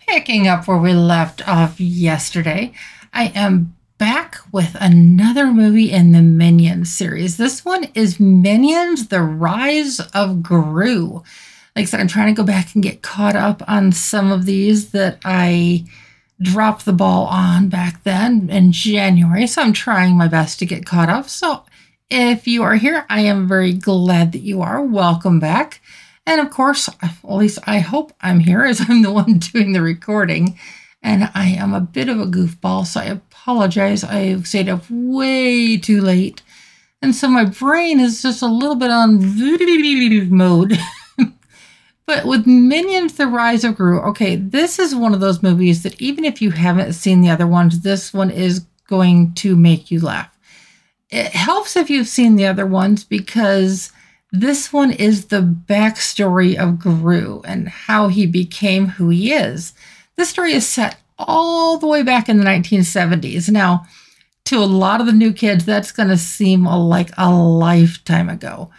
Picking up where we left off yesterday, I am back with another movie in the Minions series. This one is Minions: The Rise of Gru. Like I said, I'm trying to go back and get caught up on some of these that I dropped the ball on back then in January. So I'm trying my best to get caught up. So if you are here, I am very glad that you are. Welcome back. And of course, at least I hope I'm here as I'm the one doing the recording. And I am a bit of a goofball, so I apologize. I stayed up way too late. And so my brain is just a little bit on mode. But with Minions: The Rise of Gru, okay, this is one of those movies that even if you haven't seen the other ones, this one is going to make you laugh. It helps if you've seen the other ones because this one is the backstory of Gru and how he became who he is. This story is set all the way back in the 1970s. Now, to a lot of the new kids, that's going to seem like a lifetime ago.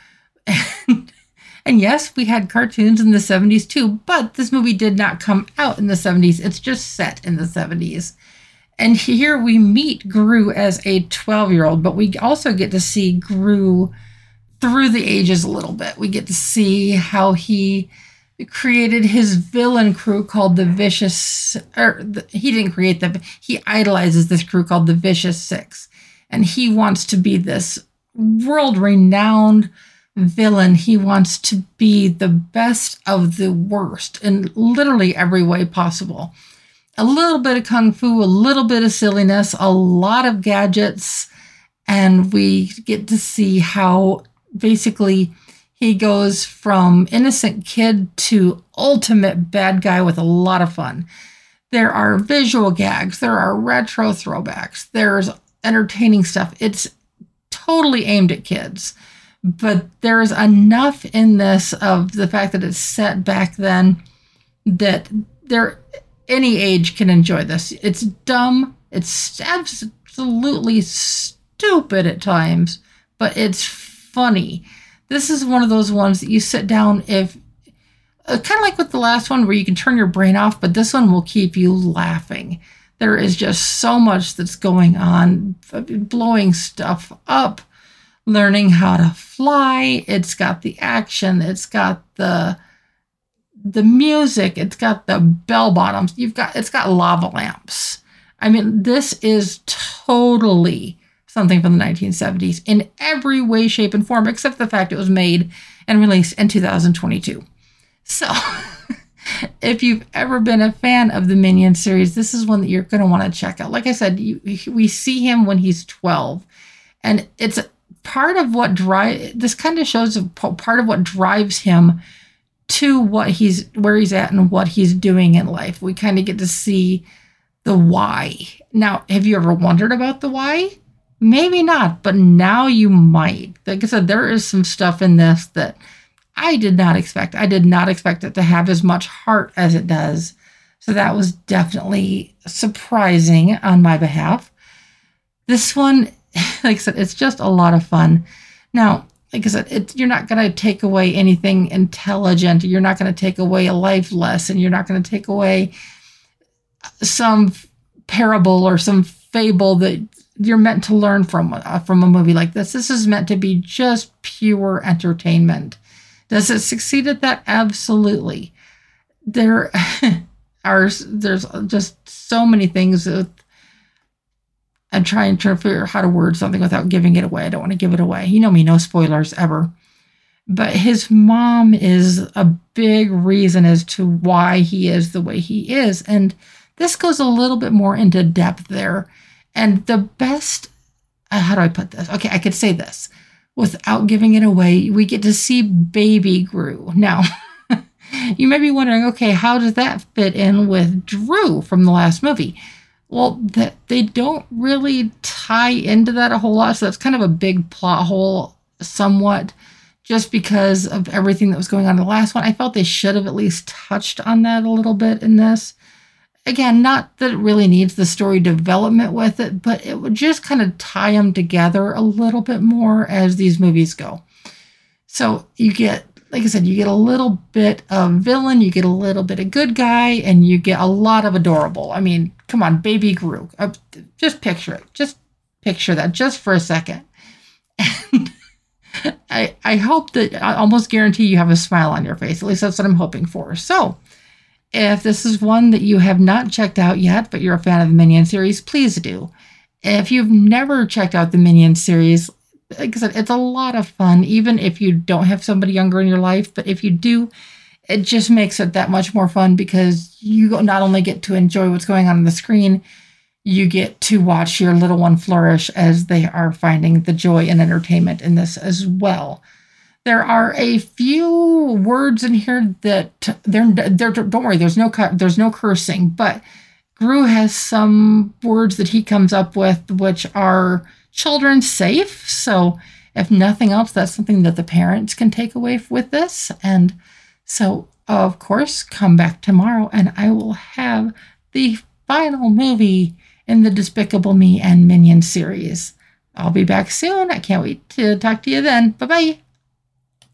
And yes, we had cartoons in the 70s too, but this movie did not come out in the 70s. It's just set in the 70s. And here we meet Gru as a 12-year-old, but we also get to see Gru through the ages a little bit. We get to see how he created his villain crew called the Vicious, he didn't create them, he idolizes this crew called the Vicious Six. And he wants to be this world-renowned villain. He wants to be the best of the worst in literally every way possible. A little bit of kung fu, a little bit of silliness, a lot of gadgets, and we get to see how basically he goes from innocent kid to ultimate bad guy with a lot of fun. There are visual gags, there are retro throwbacks, there's entertaining stuff. It's totally aimed at kids, but there's enough in this of the fact that it's set back then that any age can enjoy this. It's dumb, it's absolutely stupid at times, but it's funny. This is one of those ones that you sit down kind of like with the last one where you can turn your brain off, but this one will keep you laughing. There is just so much that's going on, blowing stuff up, learning how to fly. It's got the action. It's got the music. It's got the bell bottoms. It's got lava lamps. I mean, this is totally something from the 1970s in every way, shape, and form, except the fact it was made and released in 2022. So, if you've ever been a fan of the Minions series, this is one that you're going to want to check out. Like I said, we see him when he's 12, and it's part of what this kind of shows part of what drives him to where he's at and what he's doing in life. We kind of get to see the why. Now, have you ever wondered about the why? Maybe not, but now you might. Like I said, there is some stuff in this that I did not expect. I did not expect it to have as much heart as it does. So that was definitely surprising on my behalf. This one, like I said, it's just a lot of fun. Now, like I said, you're not going to take away anything intelligent. You're not going to take away a life lesson. You're not going to take away some parable or some fable that you're meant to learn from a movie like this. This is meant to be just pure entertainment. Does it succeed at that? Absolutely. There's just so many things that I'm trying to figure out how to word something without giving it away. I don't want to give it away. You know me, no spoilers ever. But his mom is a big reason as to why he is the way he is. And this goes a little bit more into depth there. And the best, how do I put this? Okay, I could say this without giving it away. We get to see baby Gru. Now, you may be wondering, okay, how does that fit in with Drew from the last movie? Well, they don't really tie into that a whole lot. So that's kind of a big plot hole somewhat, just because of everything that was going on in the last one. I felt they should have at least touched on that a little bit in this. Again, not that it really needs the story development with it, but it would just kind of tie them together a little bit more as these movies go. So you get like I said, you get a little bit of villain, you get a little bit of good guy, and you get a lot of adorable. I mean, come on, baby Gru. Just picture it. Just picture that just for a second. And I hope that, I almost guarantee you have a smile on your face. At least that's what I'm hoping for. So if this is one that you have not checked out yet, but you're a fan of the Minion series, please do. If you've never checked out the Minion series, like I said, it's a lot of fun, even if you don't have somebody younger in your life. But if you do, it just makes it that much more fun because you not only get to enjoy what's going on the screen, you get to watch your little one flourish as they are finding the joy and entertainment in this as well. There are a few words in here that don't worry, there's no cursing, but Gru has some words that he comes up with which are children safe. So if nothing else, that's something that the parents can take away with this. And so, of course, come back tomorrow and I will have the final movie in the Despicable Me and Minions series. I'll be back soon. I can't wait to talk to you then. Bye-bye.